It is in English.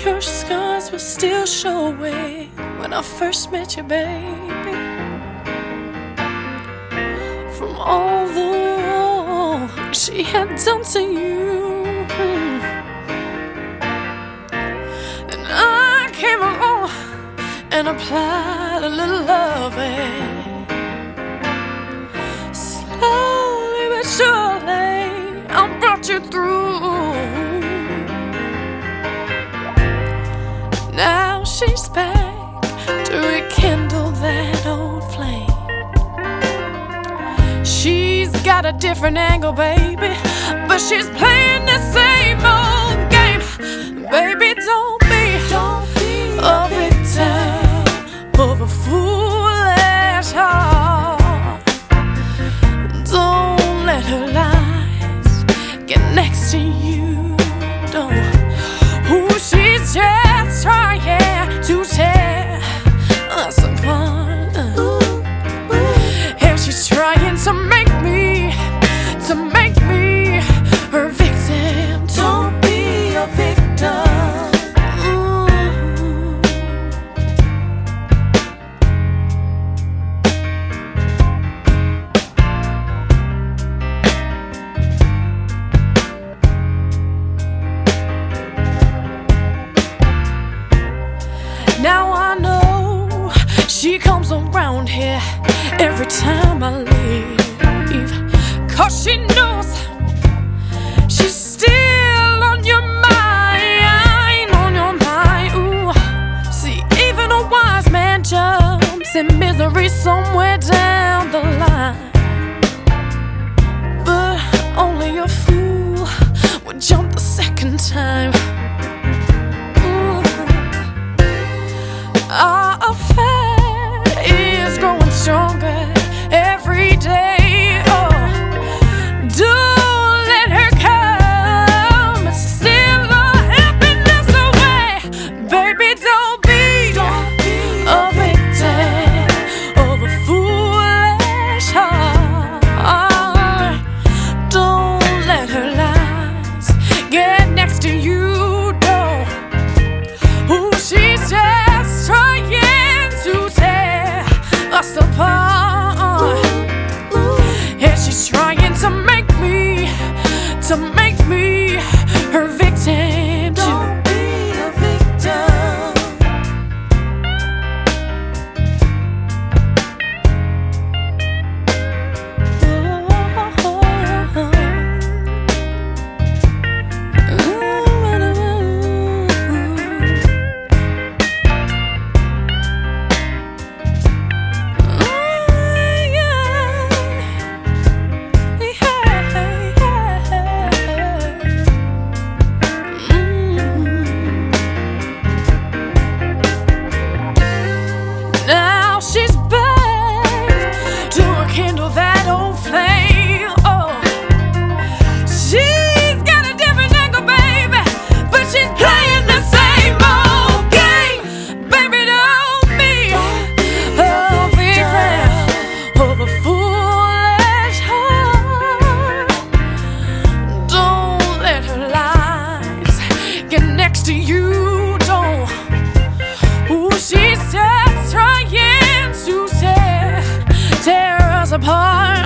your scars will still showing when I first met you, baby. From all the wrong she had done to you, and I came along and applied a little loving. Slowly but surely I brought you through. Now she's back to rekindle that old flame. She's got a different angle, baby, but she's playing the same old game. Baby, don't be a victim of a foolish heart. Don't let her lies get next to you. Don't. Who she's just trying to tear us apart, and she's trying to make me her victim. Don't be a victim. Now I know she comes around here every time I leave, 'cause she knows she's still on your mind, Ooh. See, even a wise man jumps in misery somewhere down the line, but only a fool would jump the second time. Our affair is growing stronger every day. Oh, don't let her come and steal our happiness away. Baby, don't be a victim of a foolish heart. Don't let her lies get next to you. Don't. Who she's just trying to tear us apart, and she's trying to make me her victim too. Don't be a victim. Now she's back to rekindle that old flame. Oh, she's got a different angle, baby, but she's playing the same old game. Baby, don't be a victim of a foolish heart. Don't let her lies get next to you. Don't. Ooh, she's just trying to tear us apart.